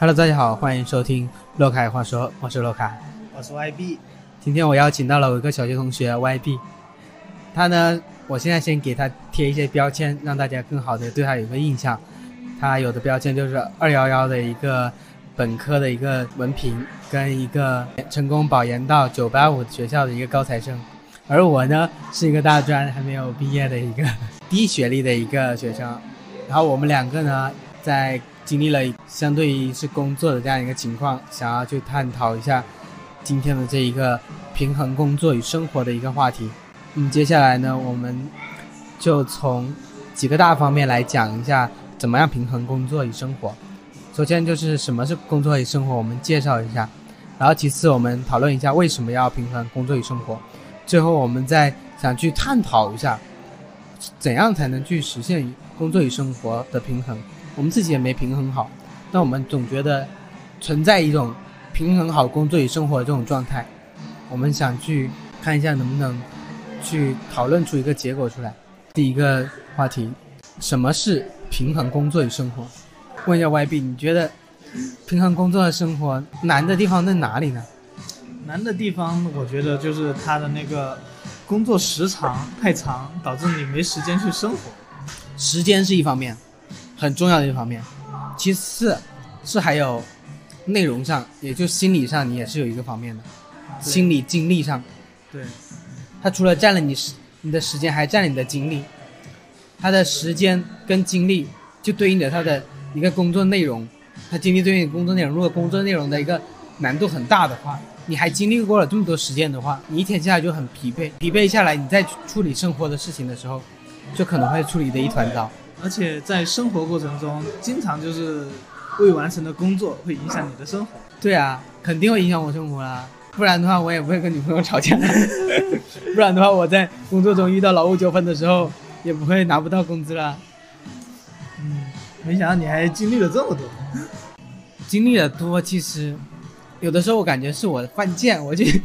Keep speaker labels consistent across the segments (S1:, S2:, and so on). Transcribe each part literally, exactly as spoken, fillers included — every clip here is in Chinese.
S1: Hello， 大家好，欢迎收听洛凯话说，我是洛凯，
S2: 我是 Y B。
S1: 今天我邀请到了我一个小学同学 Y B， 他呢，我现在先给他贴一些标签，让大家更好的对他有一个印象。他有的标签就是二一一的一个本科的一个文凭，跟一个成功保研到九八五学校的一个高材生，而我呢是一个大专还没有毕业的一个低学历的一个学生。然后我们两个呢，在经历了相对于是工作的这样一个情况，想要去探讨一下今天的这一个平衡工作与生活的一个话题。嗯，接下来呢，我们就从几个大方面来讲一下怎么样平衡工作与生活。首先就是什么是工作与生活，我们介绍一下，然后其次我们讨论一下为什么要平衡工作与生活，最后我们再想去探讨一下怎样才能去实现工作与生活的平衡。我们自己也没平衡好，但我们总觉得存在一种平衡好工作与生活的这种状态，我们想去看一下能不能去讨论出一个结果出来。第一个话题，什么是平衡工作与生活？问一下 Y B， 你觉得平衡工作和生活难的地方在哪里呢？
S2: 难的地方我觉得就是他的那个工作时长太长，导致你没时间去生活。
S1: 时间是一方面，很重要的一方面，其次是还有内容上，也就心理上你也是有一个方面的，心理精力上。
S2: 对，
S1: 它除了占了你你的时间，还占了你的精力。它的时间跟精力就对应着它的一个工作内容，它精力对应工作内容。如果工作内容的一个难度很大的话，你还经历过了这么多时间的话，你一天下来就很疲惫，疲惫下来你再处理生活的事情的时候，就可能会处理的一团糟。
S2: 而且在生活过程中，经常就是未完成的工作会影响你的生活。
S1: 对啊，肯定会影响我生活啦，不然的话我也不会跟女朋友吵架不然的话我在工作中遇到劳务纠纷的时候也不会拿不到工资啦。
S2: 嗯，没想到你还经历了这么多。
S1: 经历了多，其实有的时候我感觉是我犯贱，我去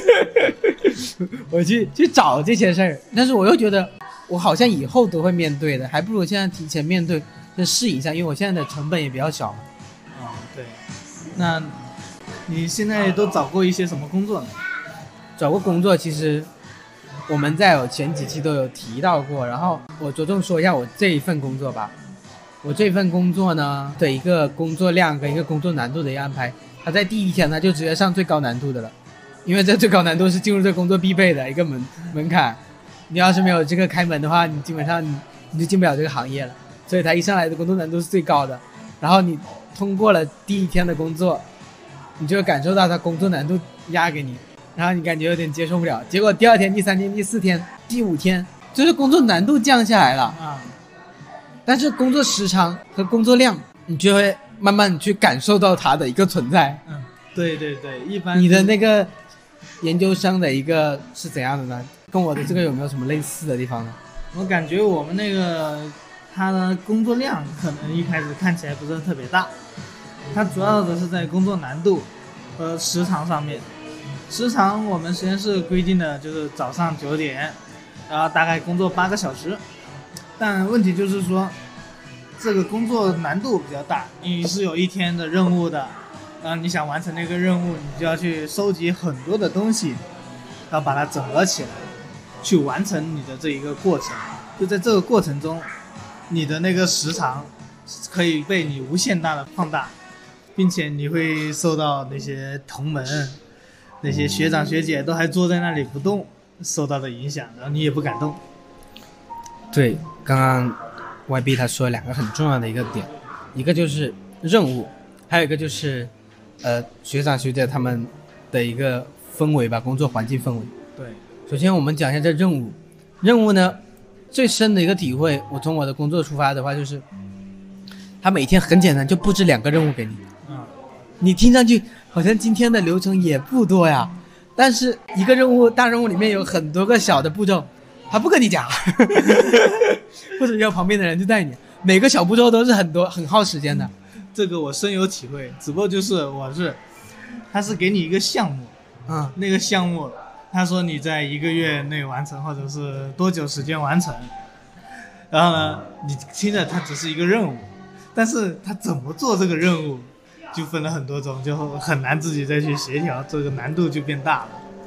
S1: 我去去找这些事儿，但是我又觉得我好像以后都会面对的，还不如现在提前面对，就试一下，因为我现在的成本也比较小嘛。
S2: 哦，对。那你现在都找过一些什么工作呢？
S1: 找过工作，其实我们在有前几期都有提到过，然后我着重说一下我这一份工作吧。我这份工作呢的一个工作量跟一个工作难度的一个安排，它在第一天呢就直接上最高难度的了，因为这最高难度是进入这个工作必备的一个门门槛。你要是没有这个开门的话，你基本上 你, 你就进不了这个行业了，所以它一上来的工作难度是最高的。然后你通过了第一天的工作，你就会感受到它工作难度压给你，然后你感觉有点接受不了，结果第二天、第三天、第四天、第五天，就是工作难度降下来了啊，但是工作时长和工作量，你就会慢慢去感受到它的一个存在。
S2: 嗯，对对对，一般
S1: 你的那个研究生的一个是怎样的呢？跟我的这个有没有什么类似的地方呢？
S2: 我感觉我们那个他的工作量可能一开始看起来不是特别大，它主要的是在工作难度和时长上面。时长我们实验室规定的就是早上九点，然后大概工作八个小时，但问题就是说这个工作难度比较大，你是有一天的任务的，然后你想完成那个任务，你就要去收集很多的东西，然后把它整合起来，去完成你的这一个过程。就在这个过程中，你的那个时长可以被你无限大的放大，并且你会受到那些同门、那些学长学姐都还坐在那里不动受到的影响，然后你也不敢动。
S1: 对，刚刚 Y B 他说了两个很重要的一个点，一个就是任务，还有一个就是呃学长学姐他们的一个氛围吧，工作环境氛围。
S2: 对，
S1: 首先我们讲一下这任务。任务呢最深的一个体会，我从我的工作出发的话，就是他每天很简单，就布置两个任务给你。
S2: 嗯，
S1: 你听上去好像今天的流程也不多呀，但是一个任务大任务里面有很多个小的步骤，他不跟你讲或者要旁边的人就带你，每个小步骤都是很多很耗时间的。
S2: 这个我深有体会，只不过就是我是他是给你一个项目，
S1: 嗯，
S2: 那个项目他说你在一个月内完成，或者是多久时间完成，然后呢你听着它只是一个任务，但是他怎么做这个任务就分了很多种，就很难自己再去协调，这个难度就变大了。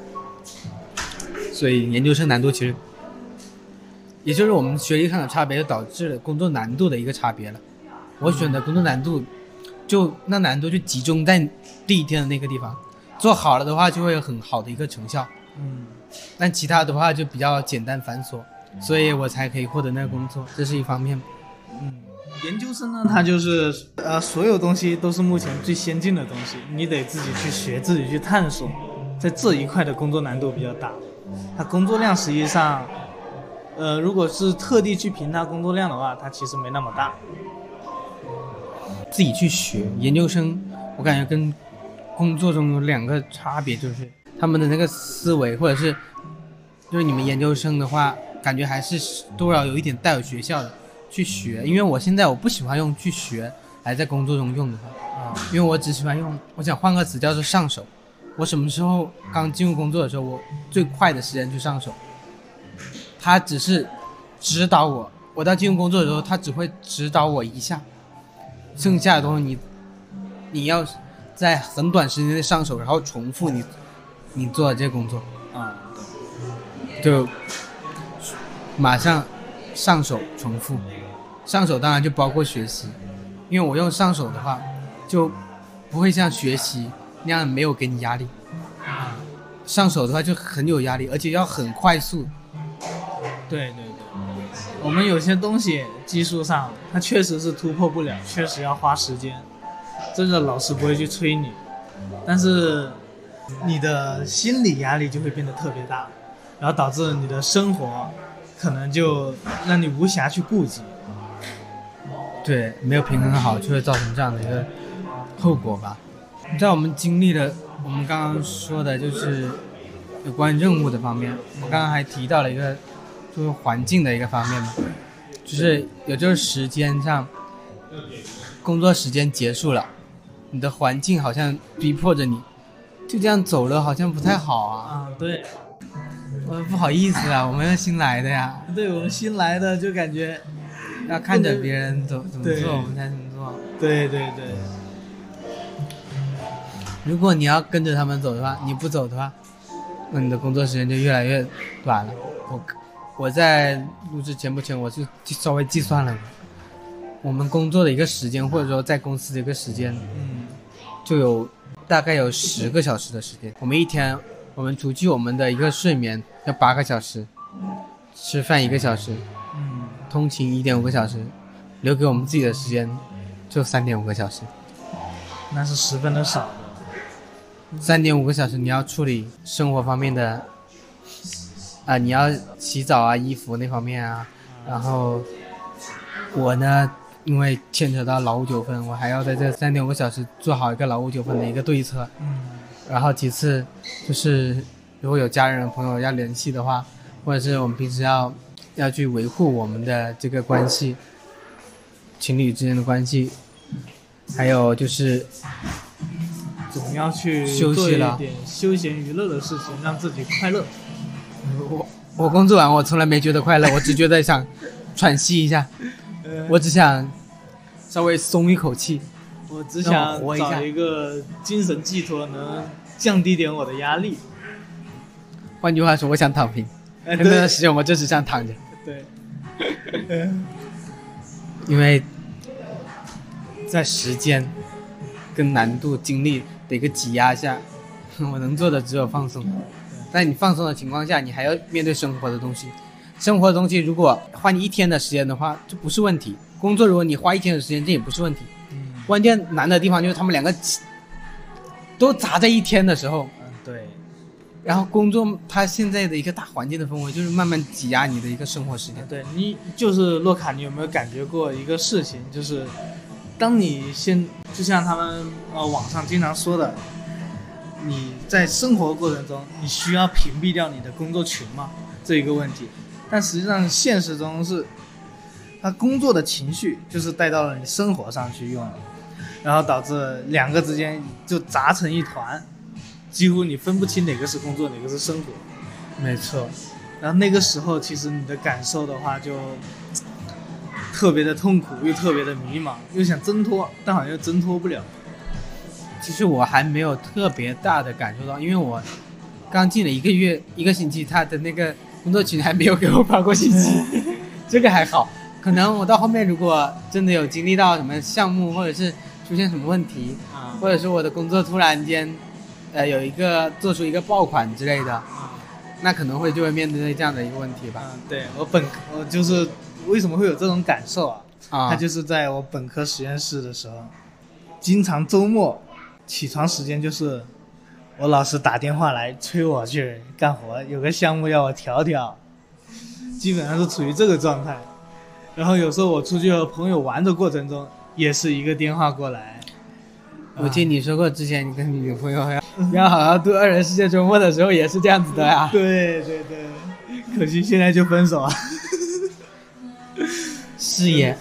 S1: 所以研究生难度其实，也就是我们学历上的差别，就导致了工作难度的一个差别了。我选的工作难度，就那难度就集中在第一天的那个地方，做好了的话就会有很好的一个成效。
S2: 嗯，
S1: 但其他的话就比较简单繁琐，所以我才可以获得那个工作，这是一方面。
S2: 嗯，研究生呢，它就是呃，所有东西都是目前最先进的东西，你得自己去学，自己去探索，在这一块的工作难度比较大。它工作量实际上，呃，如果是特地去评它工作量的话，它其实没那么大。
S1: 自己去学研究生，我感觉跟工作中有两个差别，就是他们的那个思维，或者是就是你们研究生的话，感觉还是多少有一点带有学校的去学。因为我现在我不喜欢用去学来在工作中用的话啊，因为我只喜欢用，我想换个词叫做上手。我什么时候刚进入工作的时候，我最快的时间去上手，他只是指导我，我到进入工作的时候，他只会指导我一下，剩下的东西你你要在很短时间内上手，然后重复你你做的这个工作
S2: 啊，
S1: 就马上上手重复。上手当然就包括学习，因为我用上手的话就不会像学习那样没有给你压力，上手的话就很有压力，而且要很快速。
S2: 对对对，我们有些东西技术上它确实是突破不了，确实要花时间，这个老师不会去催你，但是你的心理压力就会变得特别大，然后导致你的生活可能就让你无暇去顾及。
S1: 对，没有平衡好就会造成这样的一个后果吧。在我们经历了我们刚刚说的就是有关任务的方面，我刚刚还提到了一个就是环境的一个方面嘛，就是有就是时间上，工作时间结束了，你的环境好像逼迫着你就这样走了，好像不太好啊。
S2: 啊，对，
S1: 我不好意思啊，我们是新来的呀。
S2: 对，我们新来的就感觉
S1: 要看着别人怎怎么做，我们才怎么做。
S2: 对对对。
S1: 如果你要跟着他们走的话，你不走的话，那你的工作时间就越来越短了。我我在录制前不前，我是稍微计算了，我们工作的一个时间，或者说在公司的一个时间，
S2: 嗯，
S1: 就有大概有十个小时的时间。我们一天，我们除去我们的一个睡眠要八个小时，吃饭一个小时，
S2: 嗯，
S1: 通勤一点五个小时，留给我们自己的时间就三点五个小时，
S2: 那是十分的少。
S1: 三点五个小时，你要处理生活方面的，啊、呃，你要洗澡啊、衣服那方面啊，然后我呢，因为牵扯到劳务纠纷，我还要在这三点五个小时做好一个劳务纠纷的一个对策。
S2: 嗯，
S1: 然后其次就是如果有家人朋友要联系的话，或者是我们平时要要去维护我们的这个关系，情侣之间的关系，还有就是
S2: 总要去
S1: 休息了，
S2: 做一点休闲娱乐的事情，让自己快乐。
S1: 我我工作完我从来没觉得快乐，我只觉得想喘息一下，我只想稍微松一口气，
S2: 我只想找一个精神寄托，能降低点我的压力。
S1: 换句话说，我想躺平。那段时间我就只想躺着。
S2: 对，
S1: 因为在时间跟难度、精力的一个挤压下，我能做的只有放松。在你放松的情况下，你还要面对生活的东西。生活的东西如果花你一天的时间的话，这不是问题；工作如果你花一天的时间，这也不是问题。关键难的地方就是他们两个都砸在一天的时候。
S2: 嗯，对。
S1: 然后工作它现在的一个大环境的氛围就是慢慢挤压你的一个生活时间。
S2: 对，你就是洛卡，你有没有感觉过一个事情，就是当你先就像他们呃网上经常说的，你在生活过程中你需要屏蔽掉你的工作群吗？这一个问题。但实际上现实中是他工作的情绪就是带到了你生活上去用了，然后导致两个之间就砸成一团，几乎你分不清哪个是工作哪个是生活。
S1: 没错。
S2: 然后那个时候其实你的感受的话就特别的痛苦，又特别的迷茫，又想挣脱，但好像又挣脱不了。
S1: 其实我还没有特别大的感受到，因为我刚进了一个月一个星期，他的那个工作群还没有给我发过信息，这个还好。可能我到后面如果真的有经历到什么项目，或者是出现什么问题，
S2: 啊，
S1: 或者是我的工作突然间，呃，有一个做出一个爆款之类的，那可能会就会面对这样的一个问题吧。
S2: 嗯，对我本我就是为什么会有这种感受啊？
S1: 啊，
S2: 他就是在我本科实验室的时候，经常周末起床时间就是我老师打电话来催我去干活，有个项目要我调调，基本上是处于这个状态。然后有时候我出去和朋友玩的过程中，也是一个电话过来。
S1: 我听你说过，之前你跟你女朋友要要好好度二人世界周末的时候也是这样子的呀。
S2: 对对对，可惜现在就分手了。
S1: 是也。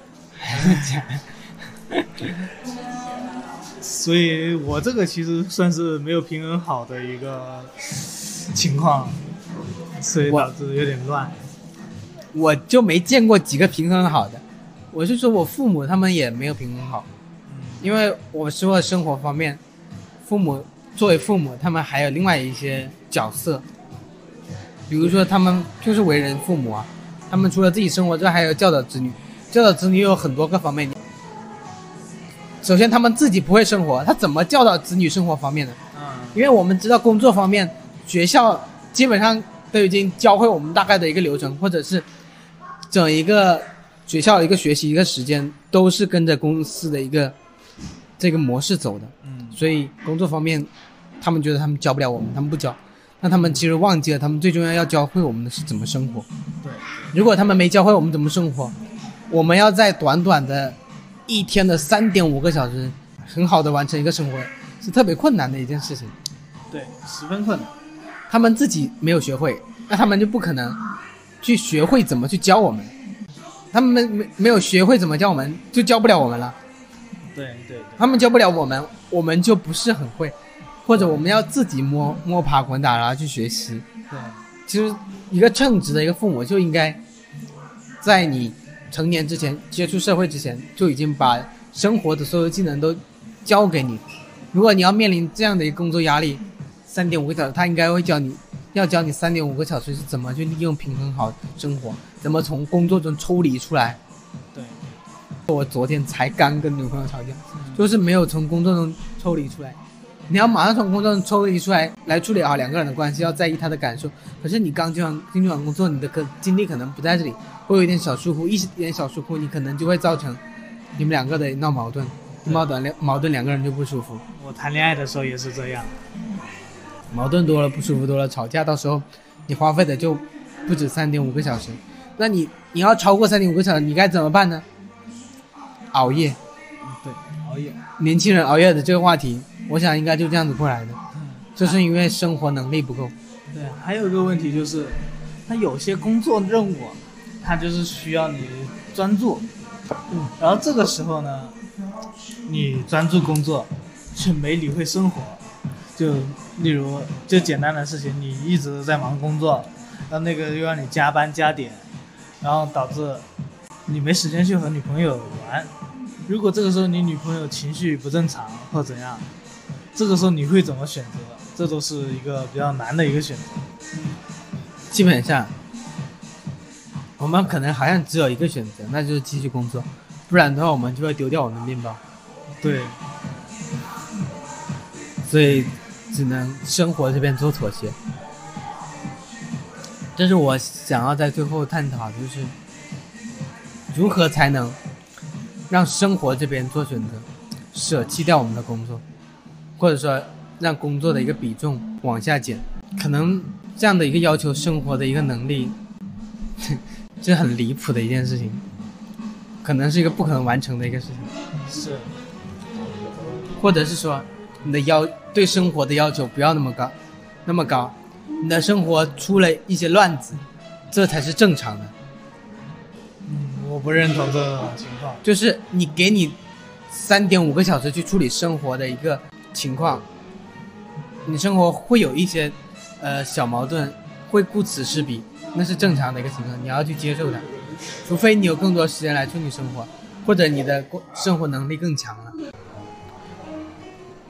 S2: 所以我这个其实算是没有平衡好的一个情况，所以导致有点乱。
S1: 我就没见过几个平衡好的，我是说我父母他们也没有平衡好，因为我说生活方面，父母作为父母，他们还有另外一些角色，比如说他们就是为人父母啊，他们除了自己生活之外，还有教导子女，教导子女有很多个方面。首先他们自己不会生活，他怎么教导子女生活方面的？因为我们知道工作方面，学校基本上都已经教会我们大概的一个流程，或者是整一个学校的一个学习一个时间都是跟着公司的一个这个模式走的。
S2: 嗯，
S1: 所以工作方面他们觉得他们教不了我们，他们不教，那他们其实忘记了他们最重要要教会我们的是怎么生活。
S2: 对，
S1: 如果他们没教会我们怎么生活，我们要在短短的一天的三点五个小时很好的完成一个生活，是特别困难的一件事情。
S2: 对，十分困难。
S1: 他们自己没有学会，那他们就不可能去学会怎么去教我们。他们没没有学会怎么教我们，就教不了我们了。
S2: 对对对，
S1: 他们教不了我们，我们就不是很会，或者我们要自己摸摸爬滚打然后去学习。
S2: 对，
S1: 其实一个称职的一个父母就应该在你成年之前，接触社会之前，就已经把生活的所有技能都教给你。如果你要面临这样的一个工作压力，三点五个小时，他应该会教你，要教你三点五个小时是怎么去利用平衡好生活，怎么从工作中抽离出来。
S2: 对，
S1: 我昨天才刚跟女朋友吵架，就是没有从工作中抽离出来。你要马上从工作中抽离出来，来处理好两个人的关系，要在意他的感受。可是你刚进完进去完工作，你的可精力可能不在这里，会有一点小疏忽，一点小疏忽，你可能就会造成你们两个的闹矛盾，矛盾矛盾两个人就不舒服。
S2: 我谈恋爱的时候也是这样，
S1: 矛盾多了，不舒服多了，吵架到时候你花费的就不止三点五个小时。那你你要超过三点五个小时，你该怎么办呢？熬夜。
S2: 对，熬夜。
S1: 年轻人熬夜的这个话题，我想应该就这样子过来的，就是因为生活能力不够。
S2: 对，还有一个问题就是，他有些工作任务，他就是需要你专注，嗯，然后这个时候呢，你专注工作，却没理会生活。就例如，就简单的事情，你一直在忙工作，然后那个又让你加班加点，然后导致你没时间去和女朋友玩。如果这个时候你女朋友情绪不正常或怎样，这个时候你会怎么选择？这都是一个比较难的一个选择。
S1: 基本上我们可能好像只有一个选择，那就是继续工作，不然的话我们就会丢掉我们的面包。
S2: 对，
S1: 所以只能生活这边做妥协。这是我想要在最后探讨的，就是如何才能让生活这边做选择，舍弃掉我们的工作，或者说让工作的一个比重往下减。可能这样的一个要求生活的一个能力这很离谱的一件事情，可能是一个不可能完成的一个事情。
S2: 是，
S1: 或者是说你的要对生活的要求不要那么高那么高，你的生活出了一些乱子，这才是正常的。
S2: 嗯，我不认同这种情况。
S1: 就是你给你三点五个小时去处理生活的一个情况，你生活会有一些呃小矛盾，会顾此失彼，那是正常的一个情况，你要去接受它。除非你有更多时间来处理生活，或者你的生活能力更强了。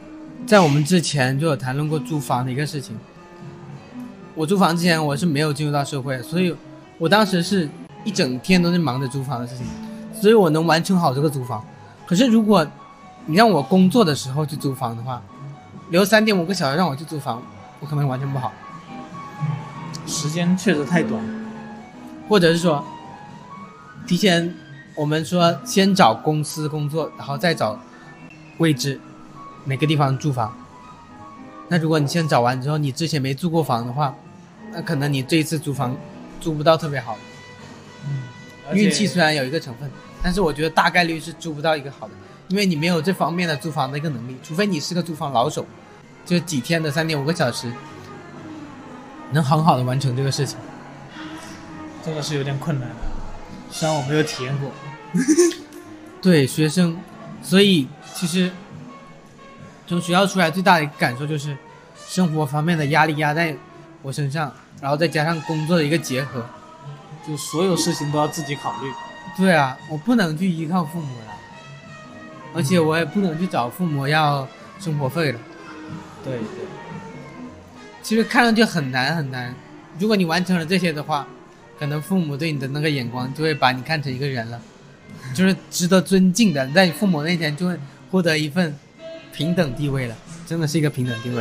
S1: 在我们之前就有谈论过租房的一个事情。我租房之前我是没有进入到社会，所以我当时是一整天都是忙着租房的事情，所以我能完成好这个租房。可是如果你让我工作的时候去租房的话，留三点五个小时让我去租房，我可能完全不好。
S2: 时间确实太短，
S1: 或者是说提前我们说先找公司工作，然后再找位置哪个地方住房。那如果你先找完之后你之前没住过房的话，那可能你这一次租房租不到特别好。
S2: 嗯，
S1: 运气虽然有一个成分，但是我觉得大概率是租不到一个好的，因为你没有这方面的租房的一个能力，除非你是个租房老手，就几天的三点五个小时能很好的完成这个事情。
S2: 这个是有点困难的，虽然我没有体验过。
S1: 对学生，所以其实从学校出来最大的一个感受就是生活方面的压力压在我身上，然后再加上工作的一个结合，
S2: 就所有事情都要自己考虑。
S1: 对啊，我不能去依靠父母了，而且我也不能去找父母要生活费了。
S2: 对对，
S1: 其实看上去很难很难，如果你完成了这些的话，可能父母对你的那个眼光就会把你看成一个人了，就是值得尊敬的，在父母面前就会获得一份平等地位了，真的是一个平等地位。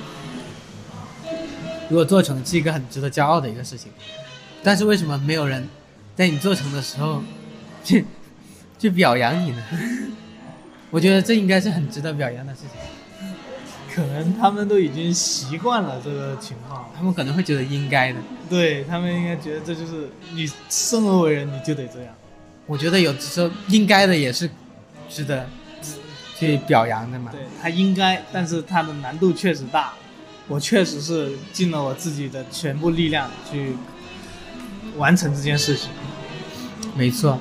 S1: 如果做成是一个很值得骄傲的一个事情，但是为什么没有人在你做成的时候去去表扬你呢？我觉得这应该是很值得表扬的事情。
S2: 可能他们都已经习惯了这个情况，
S1: 他们可能会觉得应该的。
S2: 对，他们应该觉得这就是你生而为人你就得这样。
S1: 我觉得有时候应该的也是值得去表扬的嘛。
S2: 对，他应该，但是他的难度确实大，我确实是尽了我自己的全部力量去完成这件事情。
S1: 没错。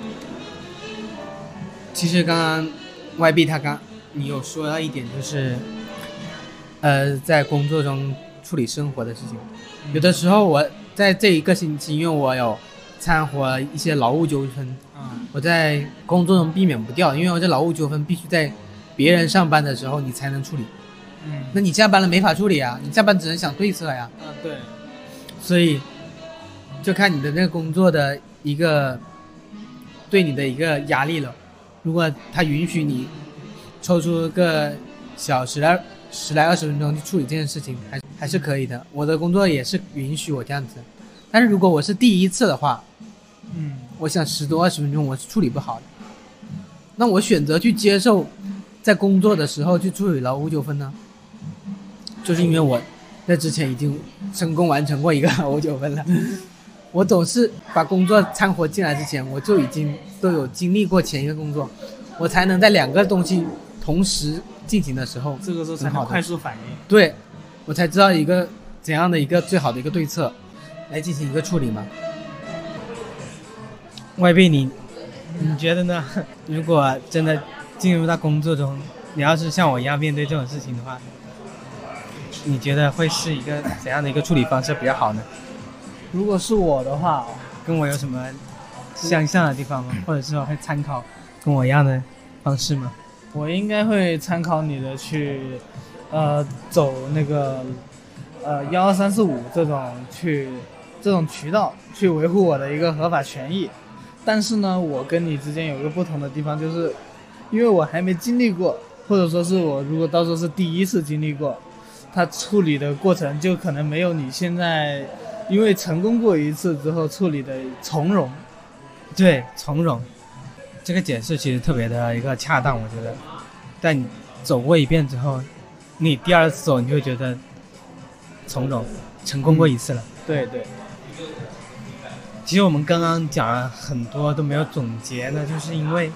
S1: 其实刚刚 Y B 他刚你有说到一点，就是呃在工作中处理生活的事情。有的时候我在这一个星期，因为我有掺和一些劳务纠纷，
S2: 嗯，
S1: 我在工作中避免不掉，因为我这劳务纠纷必须在别人上班的时候你才能处理。
S2: 嗯，
S1: 那你下班了没法处理啊，你下班只能想对策呀。
S2: 啊，对，
S1: 所以就看你的那个工作的一个对你的一个压力了。如果他允许你抽出个小时来十来二十分钟去处理这件事情，还还是可以的。我的工作也是允许我这样子，但是如果我是第一次的话，
S2: 嗯，
S1: 我想十多二十分钟我是处理不好的。那我选择去接受在工作的时候去处理劳务纠纷呢，就是因为我在之前已经成功完成过一个劳务纠纷了。我总是把工作掺和进来之前，我就已经都有经历过前一个工作，我才能在两个东西同时进行的时候，
S2: 这个时候才能快速反应。
S1: 对，我才知道一个怎样的一个最好的一个对策来进行一个处理嘛。Y B 你你觉得呢？如果真的进入到工作中，你要是像我一样面对这种事情的话，你觉得会是一个怎样的一个处理方式比较好呢？
S2: 如果是我的话，
S1: 跟我有什么相像的地方吗？或者是说会参考跟我一样的方式吗？
S2: 我应该会参考你的去，呃，走那个，呃，幺二三四五这种去这种渠道去维护我的一个合法权益。但是呢，我跟你之间有一个不同的地方，就是因为我还没经历过，或者说是我如果到时候是第一次经历过，它处理的过程就可能没有你现在因为成功过一次之后处理的从容。
S1: 对，从容这个解释其实特别的一个恰当，我觉得在你走过一遍之后，你第二次走你就会觉得从容，成功过一次了。
S2: 嗯、对对。
S1: 其实我们刚刚讲了很多都没有总结呢，就是因为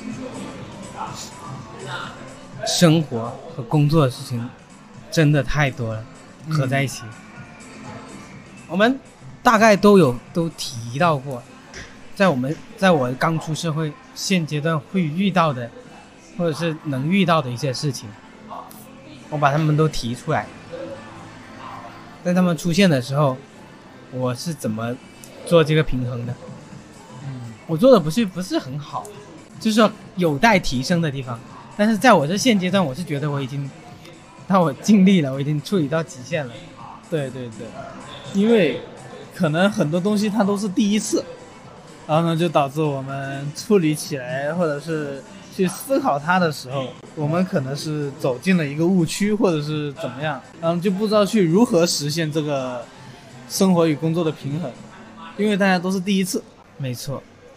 S1: 生活和工作的事情真的太多了，合在一起、嗯、我们大概都有都提到过，在我们在我刚出社会现阶段会遇到的或者是能遇到的一些事情，我把他们都提出来，在他们出现的时候我是怎么做这个平衡的。嗯，我做的不是不是很好，就是说有待提升的地方，但是在我这现阶段我是觉得我已经但我尽力了，我已经处理到极限了。
S2: 对对对，因为可能很多东西它都是第一次，然后呢就导致我们处理起来或者是去思考它的时候，我们可能是走进了一个误区或者是怎么样，然后就不知道去如何实现这个生活与工作的平衡，因为大家都是第一次。
S1: 没错，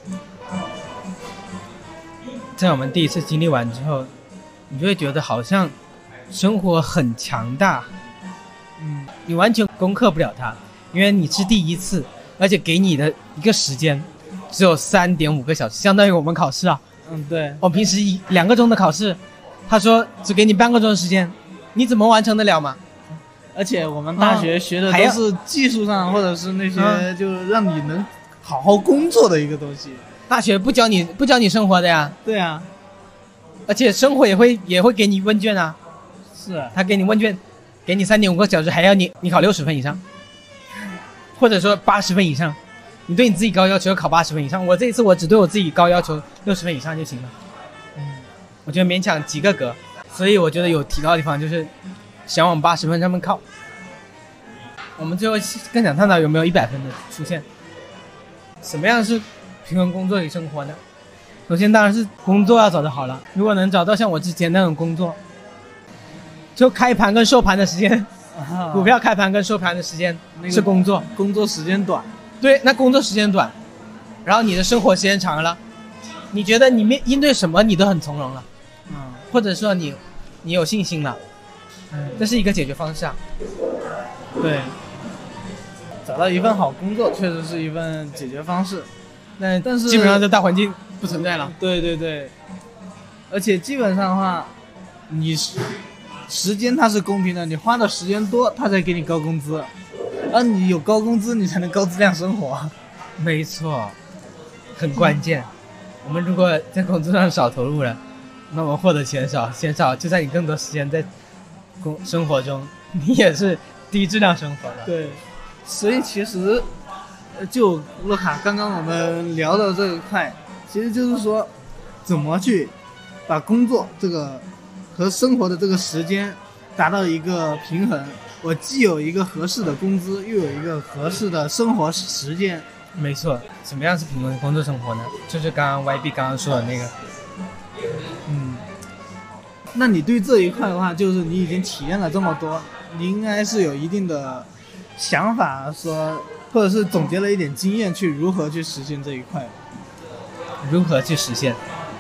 S1: 在我们第一次经历完之后，你就会觉得好像生活很强大，
S2: 嗯，
S1: 你完全攻克不了它，因为你是第一次，而且给你的一个时间只有三点五个小时，相当于我们考试啊。
S2: 嗯，对，
S1: 我平时一两个钟的考试，他说只给你半个钟的时间，你怎么完成得了嘛？
S2: 而且我们大学学的都是技术上或者是那些就让你能好好工作的一个东西。
S1: 大学不教你不教你生活的呀。
S2: 对啊，
S1: 而且生活也会也会给你问卷啊。
S2: 是啊，
S1: 他给你问卷，给你三点五个小时，还要你你考六十分以上，或者说八十分以上。你对你自己高要求考八十分以上，我这一次我只对我自己高要求六十分以上就行了。
S2: 嗯，
S1: 我觉得勉强及个格，所以我觉得有提高的地方就是想往八十分上面靠。我们最后更想探讨有没有一百分的出现。什么样是平衡工作与生活呢？首先当然是工作要找得好了，如果能找到像我之前那种工作，就开盘跟收盘的时间，啊、股票开盘跟收盘的时间是工作，
S2: 那个、工作时间短。
S1: 对，那工作时间短，然后你的生活时间长了，你觉得你面应对什么你都很从容了，
S2: 嗯，
S1: 或者说你你有信心了，
S2: 嗯，
S1: 这是一个解决方式啊。
S2: 对，找到一份好工作确实是一份解决方式，但但是
S1: 基本上这大环境不存在了。
S2: 对对对，而且基本上的话，你时间它是公平的，你花的时间多，它才给你高工资。而你有高工资，你才能高质量生活。
S1: 没错，很关键。我们如果在工作上少投入了，那我获得钱少，钱少就在你更多时间在工生活中，你也是低质量生活的。
S2: 对，所以其实就洛卡刚刚我们聊的这一块，其实就是说怎么去把工作这个和生活的这个时间达到一个平衡。我既有一个合适的工资，又有一个合适的生活时间。
S1: 没错，什么样是平衡工作生活呢？就是刚刚 Y B 刚刚说的那个。
S2: 嗯，那你对这一块的话，就是你已经体验了这么多，你应该是有一定的想法说，或者是总结了一点经验，去如何去实现这一块。
S1: 如何去实现？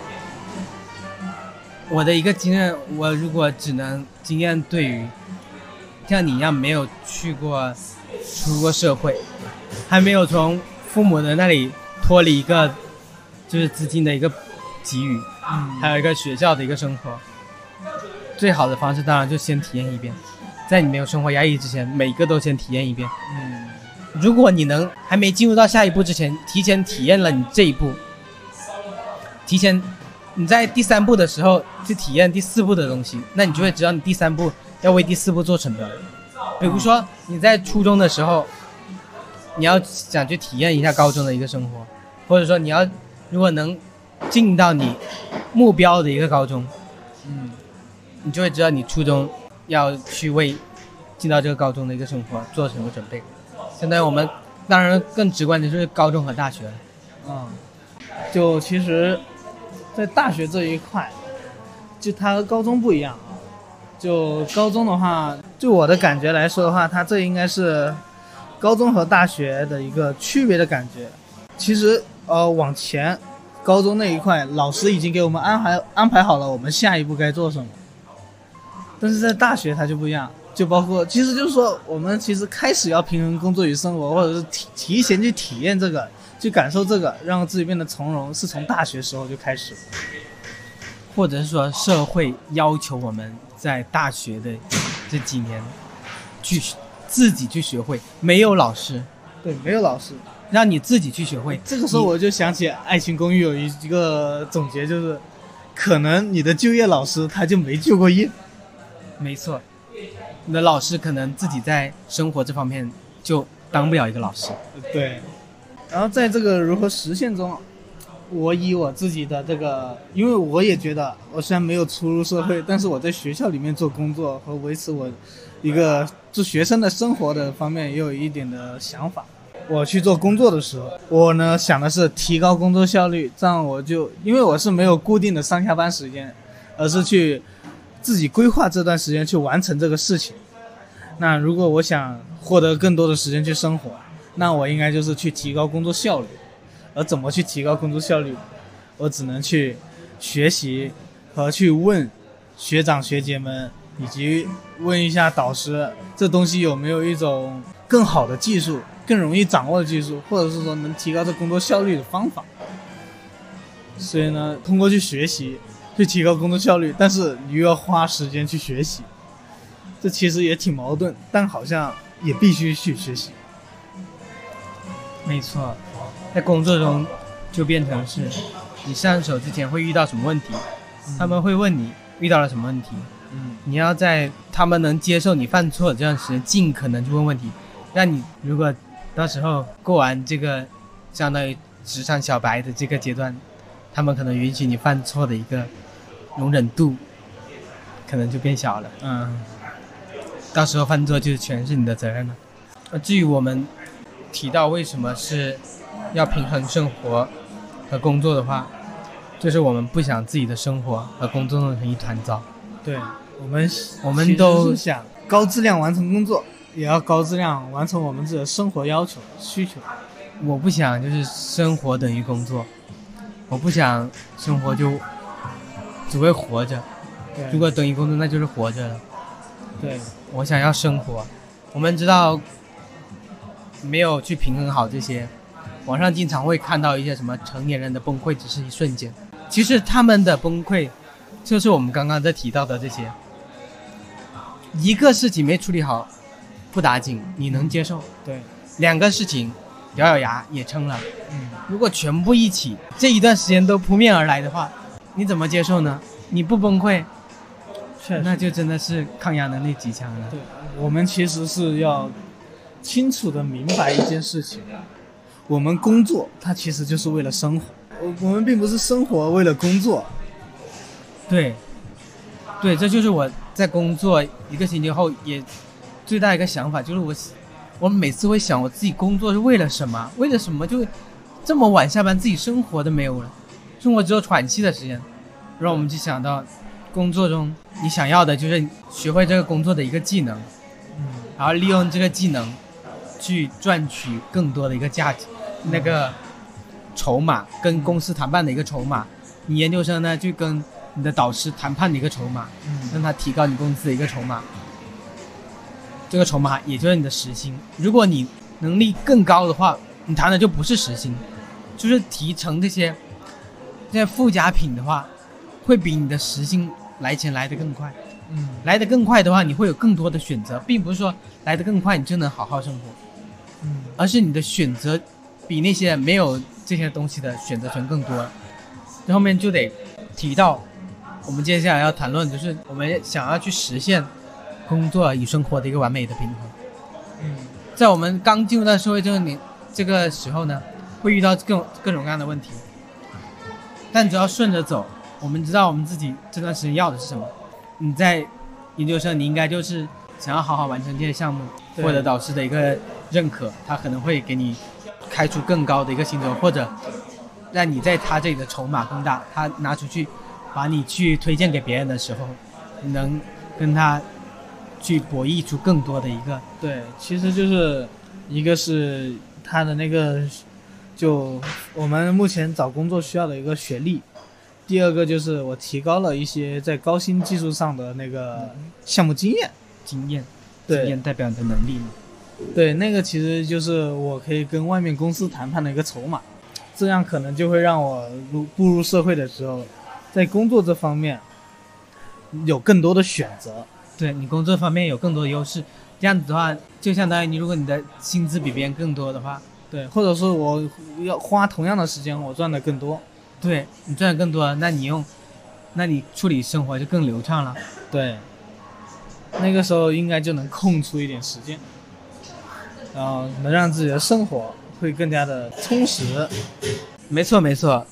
S1: 我的一个经验，我如果只能经验对于像你一样没有去过出过社会，还没有从父母的那里脱离一个就是资金的一个给予，
S2: 嗯，
S1: 还有一个学校的一个生活，最好的方式当然就先体验一遍，在你没有生活压力之前，每一个都先体验一遍。
S2: 嗯，
S1: 如果你能还没进入到下一步之前提前体验了你这一步，提前你在第三步的时候去体验第四步的东西，那你就会知道你第三步要为第四步做准备。比如说你在初中的时候，你要想去体验一下高中的一个生活，或者说你要如果能进到你目标的一个高中，
S2: 嗯，
S1: 你就会知道你初中要去为进到这个高中的一个生活做什么准备。现在我们当然更直观的就是高中和大学了。
S2: 嗯，就其实在大学这一块，就它和高中不一样啊。就高中的话，就我的感觉来说的话，它这应该是高中和大学的一个区别的感觉。其实呃，往前高中那一块，老师已经给我们安排安排好了我们下一步该做什么。但是在大学它就不一样，就包括其实就是说我们其实开始要平衡工作与生活，或者是提提前去体验这个，去感受这个，让自己变得从容，是从大学时候就开始。
S1: 或者是说社会要求我们在大学的这几年去自己去学会，没有老师，
S2: 对，没有老师，
S1: 让你自己去学会。
S2: 这个时候我就想起《爱情公寓》有一个总结，就是可能你的就业老师他就没就过业。
S1: 没错，你的老师可能自己在生活这方面就当不了一个老师。
S2: 对，然后在这个如何实现中， 我以我自己的这个，因为我也觉得我虽然没有出入社会，但是我在学校里面做工作和维持我一个做学生的生活的方面也有一点的想法。我去做工作的时候，我呢想的是提高工作效率，这样我就因为我是没有固定的上下班时间，而是去自己规划这段时间去完成这个事情。那如果我想获得更多的时间去生活，那我应该就是去提高工作效率。而怎么去提高工作效率，我只能去学习和去问学长学姐们，以及问一下导师，这东西有没有一种更好的技术，更容易掌握的技术，或者是说能提高这工作效率的方法。所以呢，通过去学习去提高工作效率，但是你又要花时间去学习，这其实也挺矛盾，但好像也必须去学习。
S1: 没错，在工作中就变成是你上手之前会遇到什么问题，嗯、他们会问你遇到了什么问题，嗯，你要在他们能接受你犯错的这段时间尽可能去问问题，让你如果到时候过完这个相当于职场小白的这个阶段，他们可能允许你犯错的一个容忍度可能就变小了，嗯，到时候犯错就全是你的责任了。而至于我们提到为什么是要平衡生活和工作的话，就是我们不想自己的生活和工作弄成一团糟。
S2: 对，我们
S1: 我们都
S2: 想高质量完成工作，也要高质量完成我们自己的生活要求需求。
S1: 我不想就是生活等于工作，我不想生活就只会活着，如果等于工作那就是活着了。
S2: 对，
S1: 我想要生活。我们知道没有去平衡好这些，网上经常会看到一些什么成年人的崩溃只是一瞬间，其实他们的崩溃就是我们刚刚在提到的这些，一个事情没处理好不打紧，你能接受，
S2: 对，
S1: 两个事情咬咬牙也撑了，
S2: 嗯，
S1: 如果全部一起这一段时间都扑面而来的话，你怎么接受呢？你不崩溃，那就真的是抗压能力极强了。
S2: 对，我们其实是要清楚的明白一件事情，我们工作它其实就是为了生活，我们并不是生活为了工作。
S1: 对对，这就是我在工作一个星期后也最大一个想法，就是我我每次会想我自己工作是为了什么，为了什么就这么晚下班，自己生活都没有了，生活只有喘息的时间，让我们就想到工作中你想要的就是学会这个工作的一个技能，嗯，然后利用这个技能去赚取更多的一个价值，嗯、那个筹码跟公司谈判的一个筹码，你研究生呢就跟你的导师谈判的一个筹码，嗯，让他提高你公司的一个筹码，这个筹码也就是你的时薪。如果你能力更高的话，你谈的就不是时薪，就是提成这些这些附加品的话，会比你的时薪来钱来得更快。嗯，来得更快的话，你会有更多的选择，并不是说来得更快你就能好好生活，嗯，而是你的选择比那些没有这些东西的选择权更多。这后面就得提到我们接下来要谈论，就是我们想要去实现工作与生活的一个完美的平衡。嗯，在我们刚进入到社会这个年这个时候呢，会遇到各种各种各样的问题，但只要顺着走，我们知道我们自己这段时间要的是什么。你在研究生，你应该就是想要好好完成这些项目，获得导师的一个认可，他可能会给你开出更高的一个薪酬，或者让你在他这里的筹码更大，他拿出去把你去推荐给别人的时候，你能跟他去博弈出更多的一个。
S2: 对，其实就是一个是他的那个就我们目前找工作需要的一个学历，第二个就是我提高了一些在高新技术上的那个项目经验。
S1: 经验，
S2: 对，
S1: 经验代表你的能力嘛。
S2: 对，那个其实就是我可以跟外面公司谈判的一个筹码，这样可能就会让我入步入社会的时候，在工作这方面有更多的选择。
S1: 对，你工作方面有更多的优势，这样子的话，就相当于你如果你的薪资比别人更多的话，
S2: 对，或者说我要花同样的时间，我赚的更多。
S1: 对，你赚的更多，那你用，那你处理生活就更流畅了。
S2: 对，那个时候应该就能空出一点时间，然后能让自己的生活会更加的充实。
S1: 没错没错，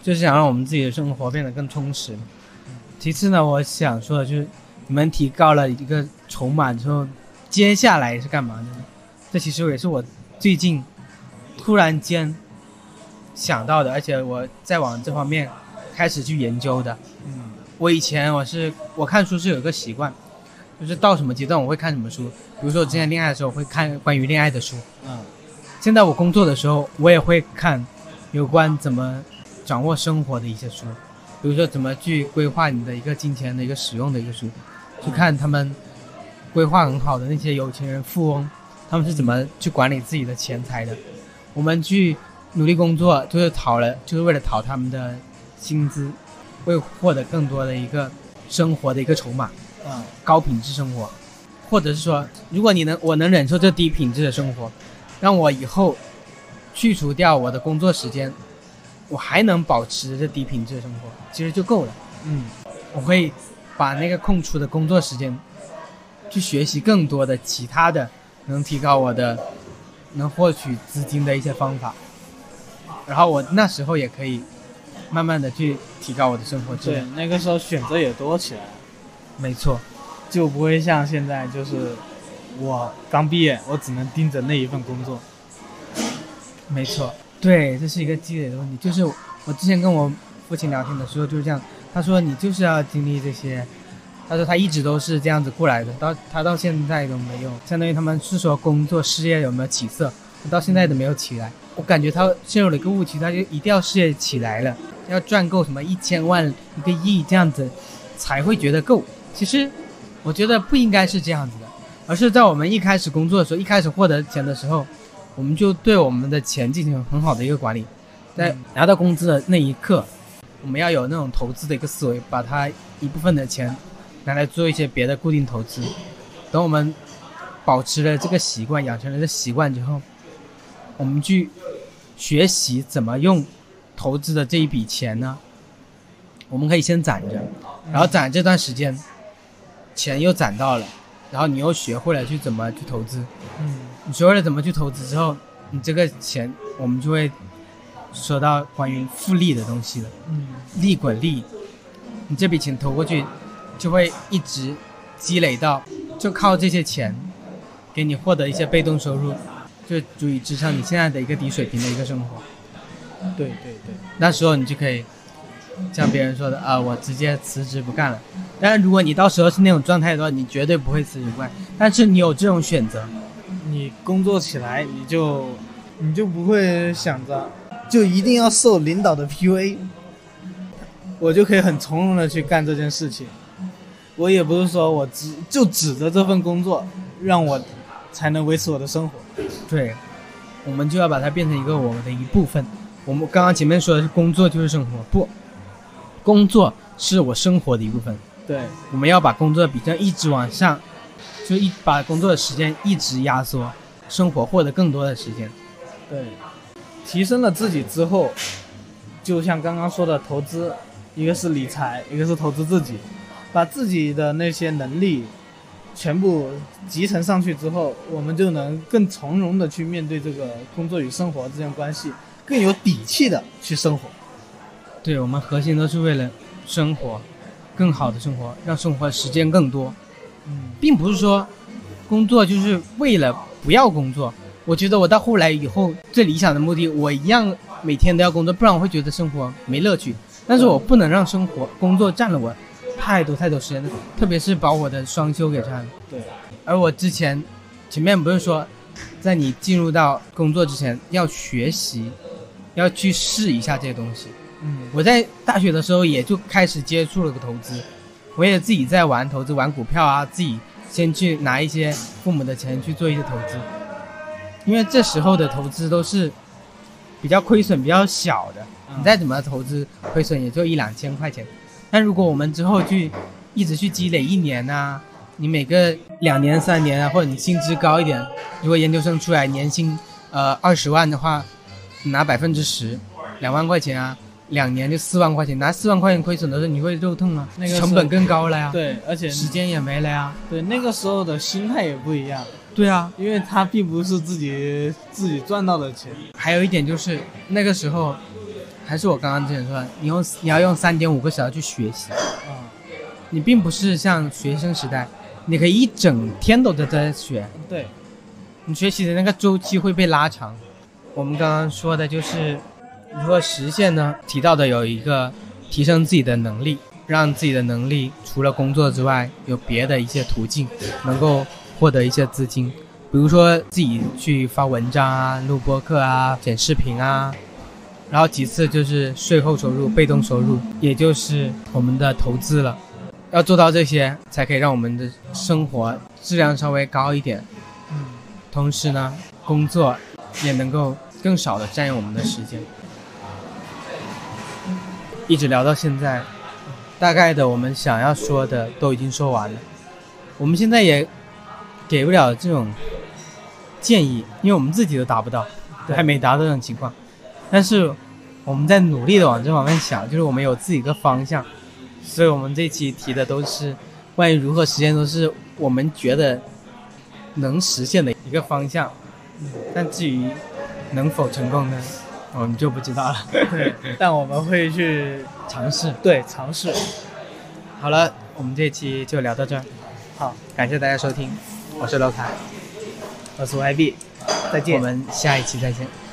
S1: 就是想让我们自己的生活变得更充实。其次呢，我想说的就是你们提高了一个筹码之后，接下来是干嘛的呢？这其实也是我最近突然间想到的，而且我在往这方面开始去研究的。
S2: 嗯，
S1: 我以前我是我看书是有一个习惯，就是到什么阶段我会看什么书。比如说我之前恋爱的时候我会看关于恋爱的书，
S2: 嗯，
S1: 现在我工作的时候我也会看有关怎么掌握生活的一些书，比如说怎么去规划你的一个金钱的一个使用的一个书，去看他们规划很好的那些有钱人富翁，他们是怎么去管理自己的钱财的。我们去努力工作就是讨了就是为了讨他们的薪资，为获得更多的一个生活的一个筹码，
S2: 嗯，
S1: 高品质生活。或者是说如果你能我能忍受这低品质的生活，让我以后去除掉我的工作时间，我还能保持这低品质的生活，其实就够了。
S2: 嗯，
S1: 我会把那个空出的工作时间去学习更多的其他的能提高我的能获取资金的一些方法，然后我那时候也可以慢慢的去提高我的生活质
S2: 对，
S1: 量。
S2: 那个时候选择也多起来了，
S1: 没错，
S2: 就不会像现在就是我刚毕业，我只能盯着那一份工作。
S1: 没错，对，这是一个积累的问题。就是我之前跟我父亲聊天的时候就是这样，他说你就是要经历这些，他说他一直都是这样子过来的，到他到现在都没有，相当于他们是说工作事业有没有起色，到现在都没有起来。我感觉他陷入了一个误区，他就一定要事业起来了，要赚够什么一千万一个亿这样子才会觉得够。其实我觉得不应该是这样子的，而是在我们一开始工作的时候，一开始获得钱的时候，我们就对我们的钱进行很好的一个管理，在拿到工资的那一刻，我们要有那种投资的一个思维，把它一部分的钱拿来做一些别的固定投资。等我们保持了这个习惯，养成了这习惯之后，我们去学习怎么用投资的这一笔钱呢？我们可以先攒着，然后攒这段时间钱又攒到了，然后你又学会了去怎么去投资。
S2: 嗯，
S1: 你学会了怎么去投资之后，你这个钱我们就会说到关于复利的东西了。
S2: 嗯，
S1: 利滚利，你这笔钱投过去就会一直积累到，就靠这些钱给你获得一些被动收入，就足以支撑你现在的一个低水平的一个生活。
S2: 对对对，
S1: 那时候你就可以像别人说的啊，我直接辞职不干了。当然如果你到时候是那种状态的话，你绝对不会辞职不干，但是你有这种选择，
S2: 你工作起来你就你就不会想着就一定要受领导的 P U A， 我就可以很从容的去干这件事情。我也不是说我只就指着这份工作让我才能维持我的生活。
S1: 对，我们就要把它变成一个我们的一部分。我们刚刚前面说的是工作就是生活，不，工作是我生活的一部分。
S2: 对，
S1: 我们要把工作的比重一直往上，就一把工作的时间一直压缩，生活获得更多的时间。
S2: 对，提升了自己之后，就像刚刚说的投资，一个是理财，一个是投资自己，把自己的那些能力全部集成上去之后，我们就能更从容的去面对这个工作与生活之间关系，更有底气的去生活。
S1: 对，我们核心都是为了生活，更好的生活，让生活时间更多。
S2: 嗯，
S1: 并不是说工作就是为了不要工作。我觉得我到后来以后最理想的目的，我一样每天都要工作，不然我会觉得生活没乐趣。但是我不能让生活工作占了我太多太多时间，特别是把我的双休给占了。
S2: 对，
S1: 而我之前前面不是说在你进入到工作之前要学习，要去试一下这些东西。
S2: 嗯，
S1: 我在大学的时候也就开始接触了个投资，我也自己在玩投资，玩股票啊，自己先去拿一些父母的钱去做一些投资。因为这时候的投资都是比较亏损比较小的，你再怎么投资亏损也就一两千块钱。但如果我们之后去一直去积累一年啊，你每个两年三年啊，或者你薪资高一点，如果研究生出来年薪呃二十万的话，你拿百分之十，两万块钱啊，两年就四万块钱，拿四万块钱亏损的时候你会肉痛啊，那个成本更高了呀。
S2: 对，而且
S1: 时间也没了呀。
S2: 对，那个时候的心态也不一样。
S1: 对啊，
S2: 因为他并不是自己自己赚到的钱。
S1: 还有一点就是那个时候还是我刚刚之前说的，你用你要用三点五个小时去学习，
S2: 嗯，
S1: 你并不是像学生时代，你可以一整天都在在学，
S2: 对，
S1: 你学习的那个周期会被拉长。我们刚刚说的就是如何实现呢？提到的有一个提升自己的能力，让自己的能力除了工作之外有别的一些途径能够获得一些资金，比如说自己去发文章啊、录播客啊、剪视频啊。然后其次就是税后收入、被动收入，也就是我们的投资了。要做到这些，才可以让我们的生活质量稍微高一点。
S2: 嗯，
S1: 同时呢，工作也能够更少的占用我们的时间。一直聊到现在，大概的我们想要说的都已经说完了。我们现在也给不了这种建议，因为我们自己都达不到，还没达到这种情况。但是我们在努力的往这方面想，就是我们有自己一个方向，所以我们这期提的都是关于如何实现，都是我们觉得能实现的一个方向。但至于能否成功呢，我们就不知道了。
S2: 对，但我们会去
S1: 尝试。
S2: 对尝试。
S1: 好了，我们这期就聊到这儿。
S2: 好，
S1: 感谢大家收听，我是楼凯，
S2: 我是 Y B， 再见。
S1: 我们下一期再见。